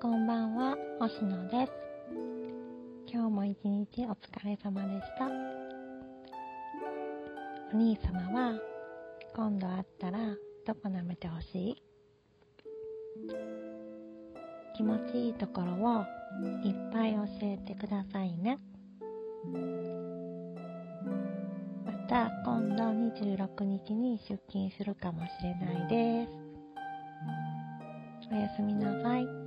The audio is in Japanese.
こんばんは、星野です。今日も一日お疲れ様でした。お兄様は今度会ったらどこ舐めてほしい？気持ちいいところをいっぱい教えてくださいね。また今度26日に出勤するかもしれないです。おやすみなさい。